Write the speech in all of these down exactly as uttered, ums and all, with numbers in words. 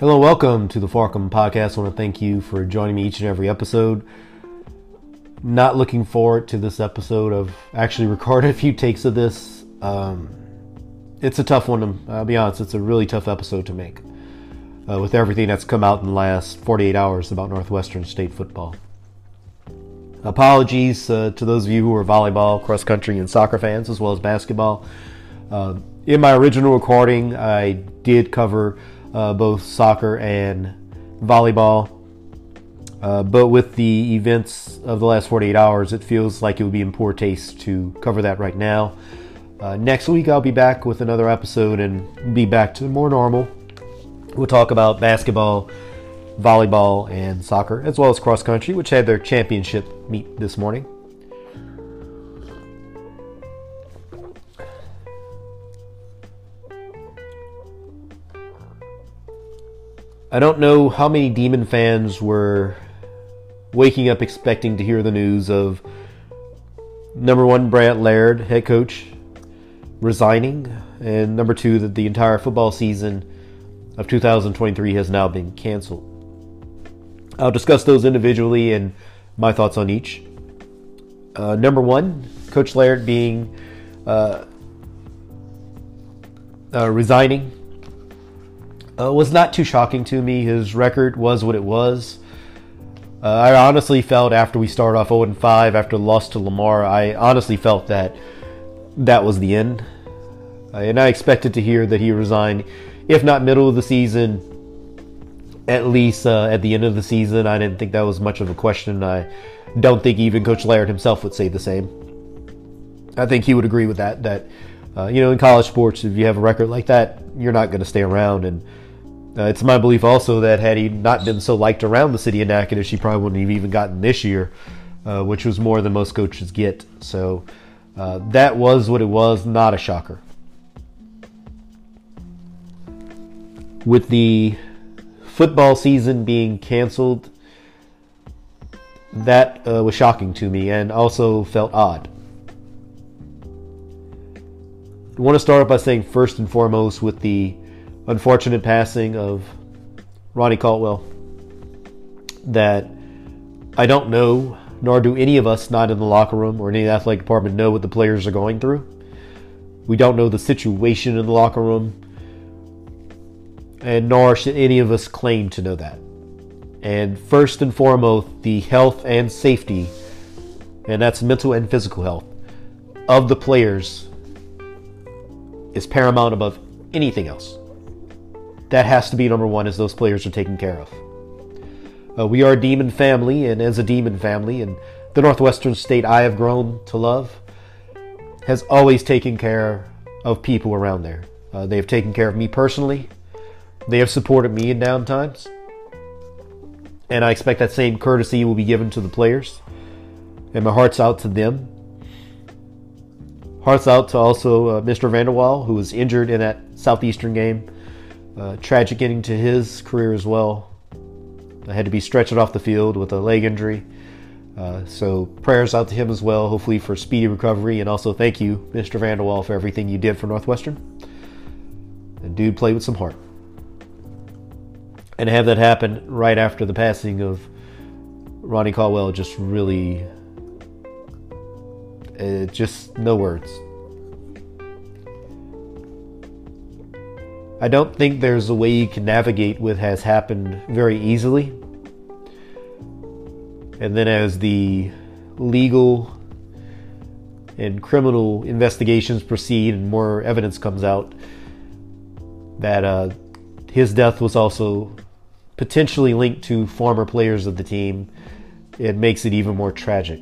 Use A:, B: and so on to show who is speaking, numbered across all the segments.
A: Hello, welcome to the Farcom Podcast. I want to thank you for joining me each and every episode. Not looking forward to this episode. I've actually recorded a few takes of this. Um, it's a tough one. I'll be honest, it's a really tough episode to make uh, with everything that's come out in the last forty-eight hours about Northwestern State football. Apologies uh, to those of you who are volleyball, cross country, and soccer fans, as well as basketball. Uh, in my original recording, I did cover Uh, both soccer and volleyball. Uh, but with the events of the last forty-eight hours, it feels like it would be in poor taste to cover that right now. Uh, next week, I'll be back with another episode and be back to more normal. We'll talk about basketball, volleyball, and soccer, as well as cross country, which had their championship meet this morning. I don't know how many Demon fans were waking up expecting to hear the news of number one, Brant Laird, head coach, resigning, and number two, that the entire football season of two thousand twenty-three has now been canceled. I'll discuss those individually and my thoughts on each. Uh, number one, Coach Laird being uh, uh, resigning. Uh, was not too shocking to me. His record was what it was. Uh, I honestly felt after we started off oh and five, after the loss to Lamar, I honestly felt that that was the end. Uh, and I expected to hear that he resigned, if not middle of the season, at least uh, at the end of the season. I didn't think that was much of a question. I don't think even Coach Laird himself would say the same. I think he would agree with that, that uh, you know, in college sports, if you have a record like that, you're not going to stay around. And Uh, it's my belief also that had he not been so liked around the city of Natchitoches, he probably wouldn't have even gotten this year, uh, which was more than most coaches get. So uh, that was what it was, not a shocker. With the football season being canceled, that uh, was shocking to me and also felt odd. I want to start off by saying first and foremost with the unfortunate passing of Ronnie Caldwell, that I don't know, nor do any of us not in the locker room or any of the athletic department know what the players are going through. We don't know the situation in the locker room, and nor should any of us claim to know that. And first and foremost, the health and safety, and that's mental and physical health, of the players is paramount above anything else. That has to be number one, as those players are taken care of. Uh, we are a Demon family, and as a Demon family, and the Northwestern State I have grown to love has always taken care of people around there. Uh, they have taken care of me personally. They have supported me in down times. And I expect that same courtesy will be given to the players. And my heart's out to them. Heart's out to also uh, Mister Vanderwall, who was injured in that Southeastern game. Uh, tragic ending to his career as well. I had to be stretched off the field with a leg injury. Uh, so prayers out to him as well, hopefully for speedy recovery. And also thank you, Mister Vanderwall, for everything you did for Northwestern. The dude played with some heart. And to have that happen right after the passing of Ronnie Caldwell, just really, uh, just no words. I don't think there's a way you can navigate what has happened very easily. And then as the legal and criminal investigations proceed and more evidence comes out, that uh, his death was also potentially linked to former players of the team, it makes it even more tragic.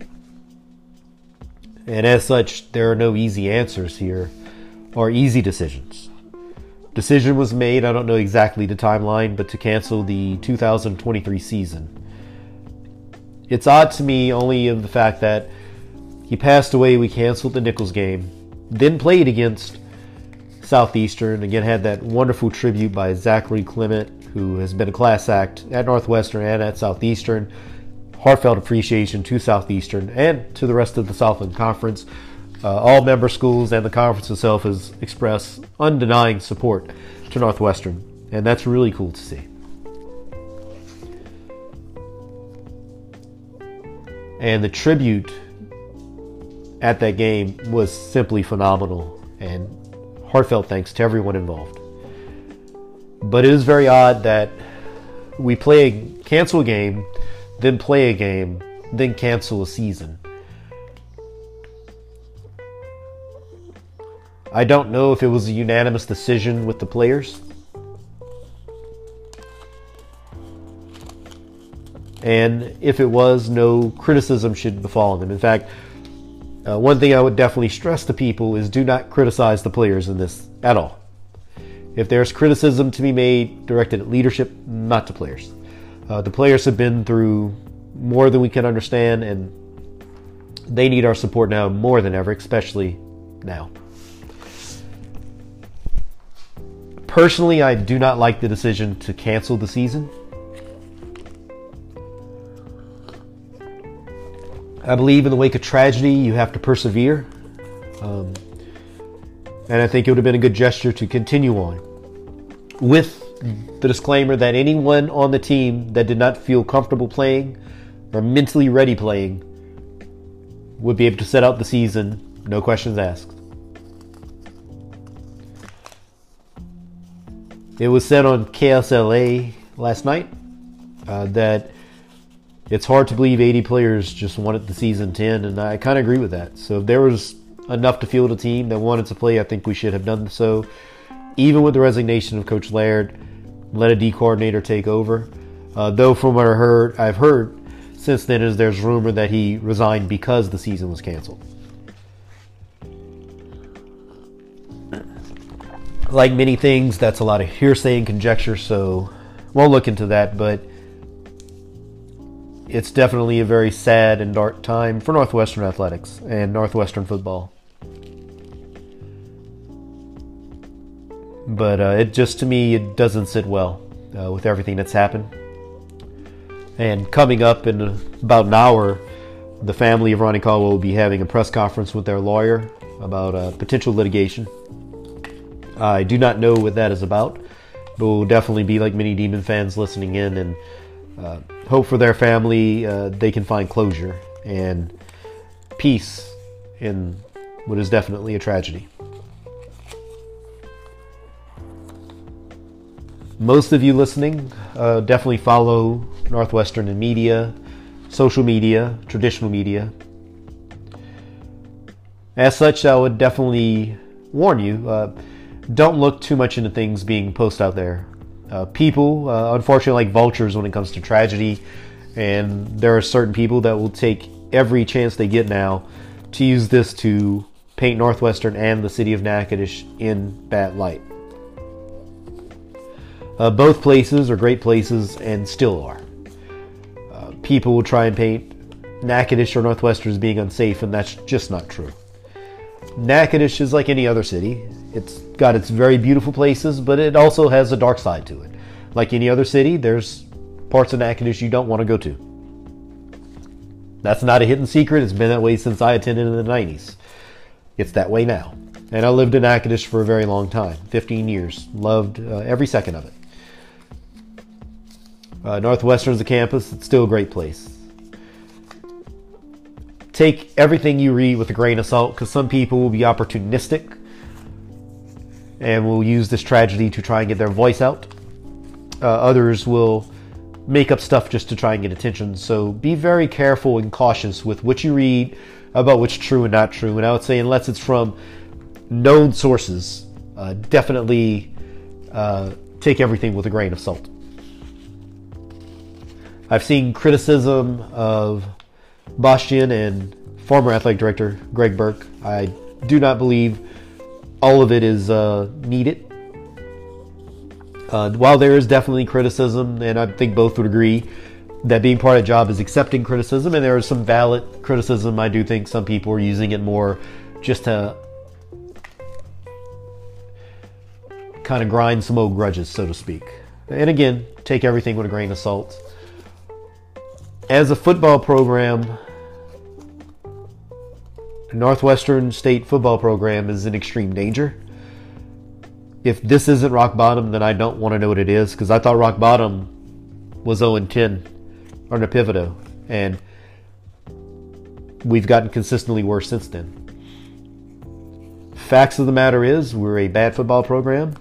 A: And as such, there are no easy answers here or easy decisions. Decision was made, I don't know exactly the timeline, but to cancel the two thousand twenty-three season. It's odd to me only of the fact that he passed away, we canceled the Nichols game, then played against Southeastern, again had that wonderful tribute by Zachary Clement, who has been a class act at Northwestern and at Southeastern. Heartfelt appreciation to Southeastern and to the rest of the Southland Conference. Uh, all member schools and the conference itself has expressed undenying support to Northwestern. And that's really cool to see. And the tribute at that game was simply phenomenal, and heartfelt thanks to everyone involved. But it is very odd that we play a, cancel a game, then play a game, then cancel a season. I don't know if it was a unanimous decision with the players. And if it was, no criticism should befall them. In fact, uh, one thing I would definitely stress to people is do not criticize the players in this at all. If there's criticism to be made directed at leadership, not to players. Uh, the players have been through more than we can understand, and they need our support now more than ever, especially now. Personally, I do not like the decision to cancel the season. I believe in the wake of tragedy, you have to persevere. Um, and I think it would have been a good gesture to continue on, with the disclaimer that anyone on the team that did not feel comfortable playing or mentally ready playing would be able to set out the season, no questions asked. It was said on K S L A last night uh, that it's hard to believe eighty players just wanted the season to end, and I kind of agree with that. So if there was enough to field a team that wanted to play, I think we should have done so. Even with the resignation of Coach Laird, let a D coordinator take over. Uh, though from what I heard, I've heard since then is there's rumor that he resigned because the season was canceled. Like many things, that's a lot of hearsay and conjecture, so won't look into that, but it's definitely a very sad and dark time for Northwestern athletics and Northwestern football. But uh, it just, to me, it doesn't sit well uh, with everything that's happened. And coming up in about an hour, the family of Ronnie Caldwell will be having a press conference with their lawyer about uh, potential litigation. I do not know what that is about, but we'll definitely be like many Demon fans listening in, and uh, hope for their family uh, they can find closure and peace in what is definitely a tragedy. Most of you listening uh, definitely follow Northwestern in media, social media, traditional media. As such, I would definitely warn you, uh, don't look too much into things being posted out there. Uh, people, uh, unfortunately, like vultures when it comes to tragedy, and there are certain people that will take every chance they get now to use this to paint Northwestern and the city of Natchitoches in bad light. Uh, both places are great places and still are. Uh, people will try and paint Natchitoches or Northwestern as being unsafe, and that's just not true. Natchitoches is like any other city. It's got its very beautiful places, but it also has a dark side to it. Like any other city, there's parts of Natchitoches you don't want to go to. That's not a hidden secret. It's been that way since I attended in the nineties. It's that way now. And I lived in Natchitoches for a very long time, fifteen years. Loved uh, every second of it. Uh, Northwestern is a campus. It's still a great place. Take everything you read with a grain of salt, because some people will be opportunistic and will use this tragedy to try and get their voice out. Uh, others will make up stuff just to try and get attention. So be very careful and cautious with what you read about what's true and not true. And I would say, unless it's from known sources, uh, definitely uh, take everything with a grain of salt. I've seen criticism of Bastian and former athletic director Greg Burke. I do not believe all of it is uh, needed. Uh, while there is definitely criticism, and I think both would agree that being part of the job is accepting criticism, and there is some valid criticism, I do think some people are using it more just to kind of grind some old grudges, so to speak. And again, take everything with a grain of salt. As a football program, Northwestern State football program is in extreme danger. if this isn't rock bottom, then I don't want to know what it is, because I thought rock bottom was oh and ten under Pivot, and we've gotten consistently worse since then. Facts of the matter is, we're a bad football program.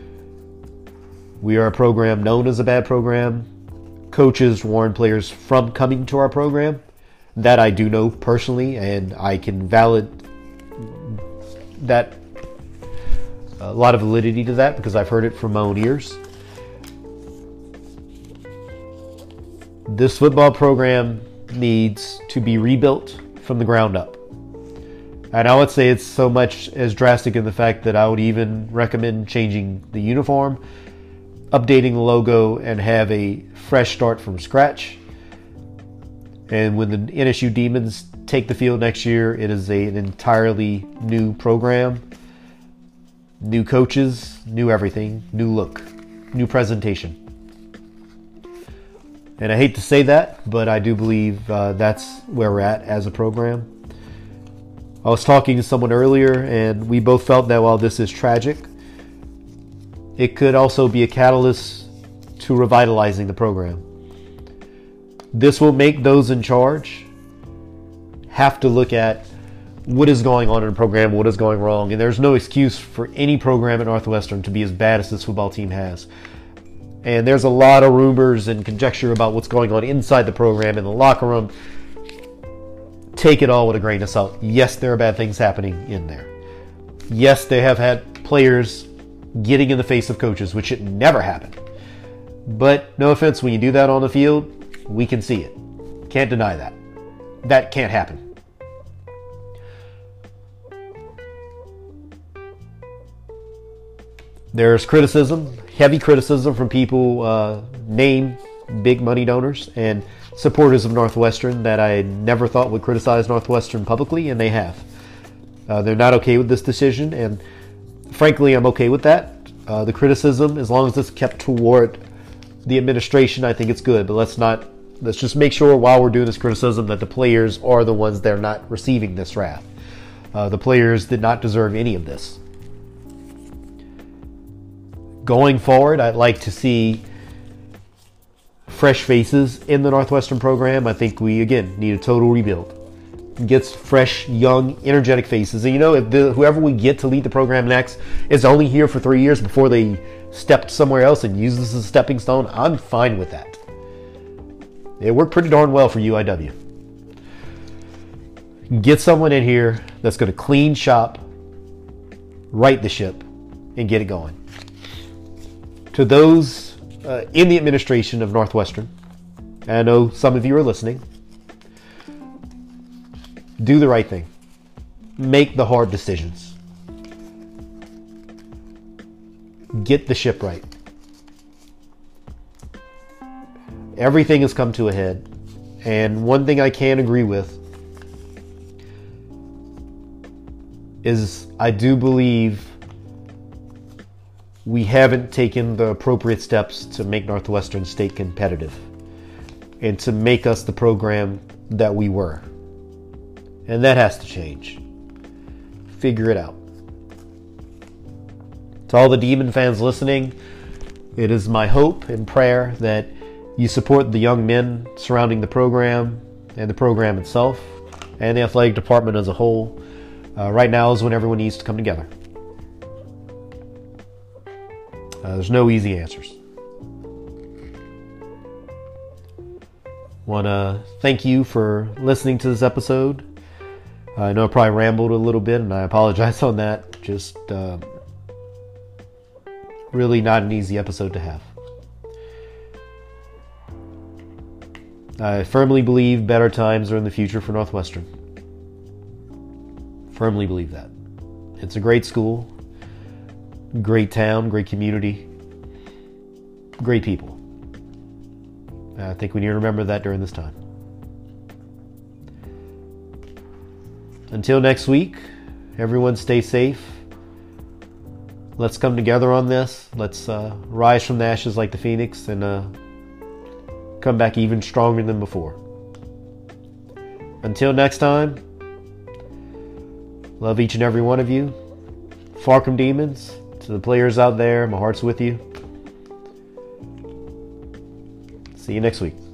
A: We are a program known as a bad program. Coaches warn players from coming to our program. That I do know personally, and I can valid that a lot of validity to that because I've heard it from my own ears. This football program needs to be rebuilt from the ground up. And I would say it's so much as drastic in the fact that I would even recommend changing the uniform, updating the logo, and have a fresh start from scratch. And when the N S U Demons take the field next year, it is a, an entirely new program, new coaches, new everything, new look, new presentation. And I hate to say that, but I do believe uh, that's where we're at as a program. I was talking to someone earlier, and we both felt that while this is tragic, it could also be a catalyst to revitalizing the program. This will make those in charge have to look at what is going on in the program, what is going wrong, and there's no excuse for any program at Northwestern to be as bad as this football team has. And there's a lot of rumors and conjecture about what's going on inside the program, in the locker room. Take it all with a grain of salt. Yes, there are bad things happening in there. Yes, they have had players getting in the face of coaches, which should never happen. But no offense, when you do that on the field, we can see it. Can't deny that. That can't happen. There's criticism, heavy criticism from people uh, named big money donors and supporters of Northwestern that I never thought would criticize Northwestern publicly, and they have. Uh, they're not okay with this decision, and frankly, I'm okay with that. Uh, the criticism, as long as it's kept toward the administration, I think it's good. But let's not, let's just make sure while we're doing this criticism that the players are the ones that are not receiving this wrath. Uh, the players did not deserve any of this. Going forward, I'd like to see fresh faces in the Northwestern program. I think we, again, need a total rebuild. Gets fresh, young, energetic faces. And you know, if the, whoever we get to lead the program next is only here for three years before they stepped somewhere else and use this as a stepping stone, I'm fine with that. It worked pretty darn well for U I W. Get someone in here that's going to clean shop, right the ship, and get it going. To those uh, in the administration of Northwestern, I know some of you are listening, do the right thing. Make the hard decisions. Get the ship right. Everything has come to a head. And one thing I can agree with is I do believe we haven't taken the appropriate steps to make Northwestern State competitive and to make us the program that we were. And that has to change. Figure it out. To all the Demon fans listening, it is my hope and prayer that you support the young men surrounding the program and the program itself and the athletic department as a whole. Uh, right now is when everyone needs to come together. Uh, there's no easy answers. Want to thank you for listening to this episode. I know I probably rambled a little bit, and I apologize on that. Just uh, really not an easy episode to have. I firmly believe better times are in the future for Northwestern. Firmly believe that. It's a great school. Great town, great community, great people. I think we need to remember that during this time. Until next week, everyone stay safe. Let's come together on this. Let's uh, rise from the ashes like the phoenix and uh, come back even stronger than before. Until next time, love each and every one of you. Farcom Demons. To the players out there, my heart's with you. See you next week.